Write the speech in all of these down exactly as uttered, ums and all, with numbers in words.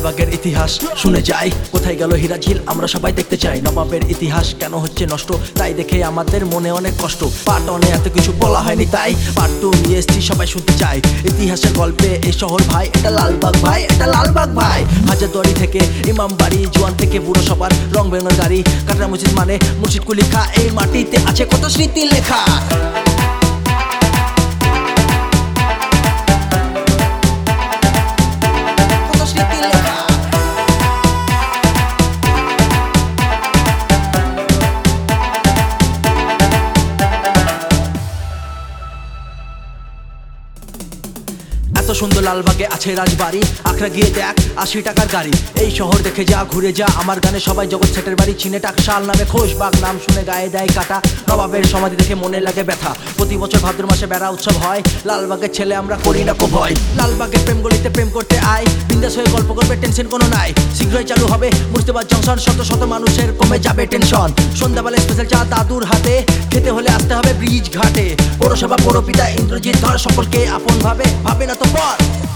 লালবাগের ইতিহাস শুনে যাই, কোথায় গেল হীরাঝিল আমরা সবাই দেখতে চাই। নবাবের ইতিহাস কেন হচ্ছে নষ্ট, তাই দেখে আমাদের মনে অনেক কষ্ট। পার্ট ওয়ানে এত কিছু বলা হয়নি, তাই পার্ট টু নিয়ে এসছি, সবাই শুনতে চাই ইতিহাসের গল্পে এই শহর ভাই। এটা লালবাগ ভাই, এটা লালবাগ ভাই। হাজারদুয়ারি থেকে ইমামবাড়ি, জোয়ান থেকে বুড়ো সবার রং বেরঙের গাড়ি। কাটরা মসজিদ মানে মুর্শিদ কুলি খা, এই মাটিতে আছে কত স্মৃতি লেখা। এত সুন্দর লালবাগে আছে রাজবাড়ি, আখড়া গিয়ে দেখ আশি টাকার গাড়ি। এই শহর দেখে যা, ঘুরে যা, আমার গানে সবাই জগৎ সেটের বাড়ি। চিনে টাকশাল নামে খোশবাগ, নাম শুনে গায়ে দেয় কাটা। নবাবের সমাধি দেখে মনে লাগে ব্যথা। প্রতি বছর ভাদ্র মাসে বেড়া উৎসব হয়, লালবাগের ছেলে আমরা করি না কো ভয়। লালবাগের প্রেম গলিতে প্রেম করতে আয়, বিন্দাস হয়ে গল্প করবে, টেনশন কোনো নাই। শীঘ্রই চালু হবে মুর্শিদাবাদ জংশন, শত শত মানুষের কমে যাবে টেনশন। সন্ধ্যাবেলা স্পেশাল চা দাদুর হাতে, খেতে হলে আসতে হবে ব্রিজ ঘাটে। পৌরসভা পৌরপিতা ইন্দ্রজিৎ ধর সকলকে আপন ভাবে, ভাবে না তো পর।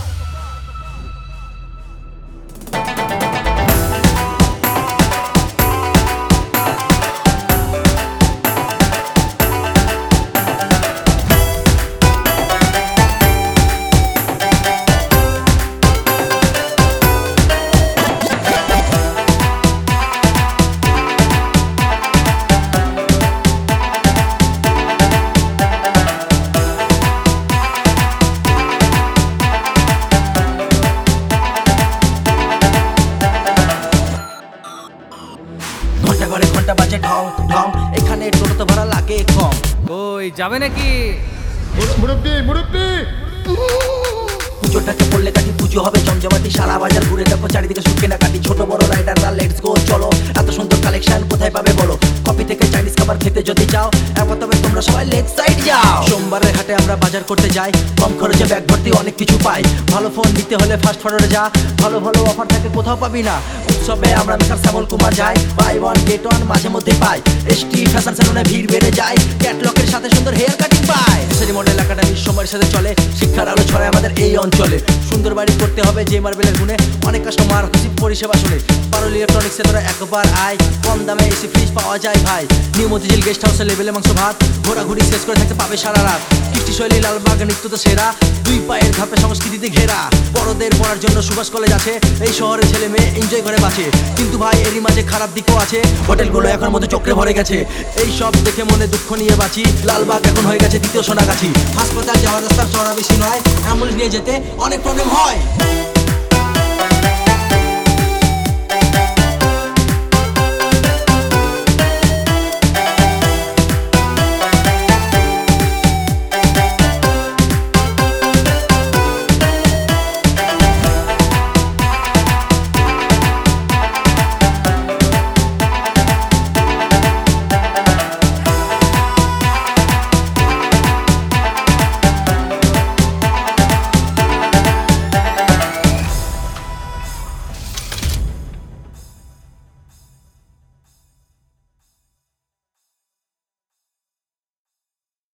ঘন্টা ঘরে ঘন্টা বাজে ঢং ঢং, এখানে টোটো তো ভাড়া লাগে কম। কই যাবে নাকি? মুরব্বি মুরব্বি পুজোটাকে পড়লে কাটি, পুজো হবে জমজমাটি। সারা বাজার ঘুরে দেখো, চারিদিকে সুখে না কাটি। ছোট বড় রাইডাররা লেটস গো চলো, এত সুন্দর কালেকশন কোথায় পাবে বলো। কফি থেকে চাইনিজ খাবার খেতে যদি চাও, একবার তবে তোমরা সবাই লেগ সাইড যাও। সোমবারের হাটে আমরা বাজার করতে যাই, কম খরচে ব্যাগ ভর্তি অনেক কিছু পাই। ভালো ফোন নিতে হলে ফাস্ট ফরওয়ার্ডে যা, ভালো ভালো অফার থাকে কোথাও পাবি না। উৎসবে আমরা মিস্টার শ্যামল কুমার যাই, বাই ওয়ান গেট ওয়ান মাঝে মধ্যে পাই। এসটি ফ্যাশন সেলুনে ভিড় বেড়ে যায়, ক্যাটলগের সাথে সুন্দর হেয়ার কাটিং পাই। সেরি মডেল একাডেমি সময়ের সাথে চলে, শিক্ষার আলো ছড়ায় আমাদের এই অঞ্চলে। সুন্দর বাড়ি করতে হবে যে মার্বেলের গুণে, অনেক কাস্টমার খুশি পরিষেবা শুনে। পারুল ইলেকট্রনিক্সে তোরা একবার আয়, কম দামে এসি ফ্রিজ পাওয়া যায় ভাই। নিউ মতিঝিল গেস্ট হাউসে লেভেলে মাংস ভাত, ঘোরাঘুরি শেষ করে থাকতে পাবে সারা রাত। কৃষ্টি শৈলী লালবাগ নিত্য তো সেরা, দুই পায়ের ধাপে সংস্কৃতিতে ঘেরা। বড়দের পড়ার জন্য সুভাষ কলেজ আছে, এই শহরে ছেলে মেয়ে এনজয় করে বাঁচে। কিন্তু ভাই এরই মাঝে খারাপ দিকও আছে, হোটেলগুলো এখন মধ্যে চক্রে ভরে গেছে। এই সব দেখে মনে দুঃখ নিয়ে বাঁচি, লালবাগ এখন হয়ে গেছে দ্বিতীয় সোনাগাছি। হাসপাতাল যাওয়ার রাস্তা চড়া বেশি নয়, অ্যাম্বুলেন্স নিয়ে যেতে অনেক প্রবলেম হয়।